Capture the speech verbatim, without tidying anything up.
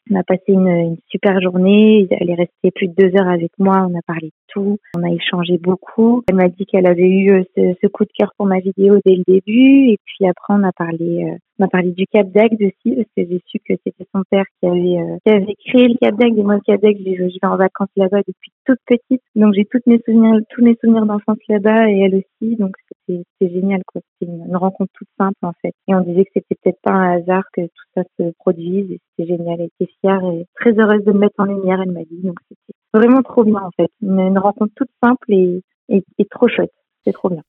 On a passé une, une super journée. Elle est restée plus de deux heures avec moi. On a parlé de tout. On a échangé beaucoup. Elle m'a dit qu'elle avait eu euh, ce, ce coup de cœur pour ma vidéo dès le début. Et puis après, on a parlé, euh, on a parlé du Cap d'Agde aussi, parce que j'ai su que c'était son père qui avait, euh, qui avait créé le Cap d'Agde. Et moi, le Cap d'Agde, je, je vais en vacances là-bas depuis toute petite. Donc, j'ai toutes mes souvenirs, tous mes souvenirs d'enfance là-bas et elle aussi. Donc, c'était, c'était génial, quoi. C'était une, une rencontre toute simple, en fait. Et on disait que c'était peut-être pas un hasard que tout ça se produise. Et c'était génial. Elle était fière et très heureuse de me mettre en lumière, elle m'a dit. Donc, c'était vraiment trop bien, en fait. Une, une rencontre toute simple et, et, et trop chouette. C'est trop bien.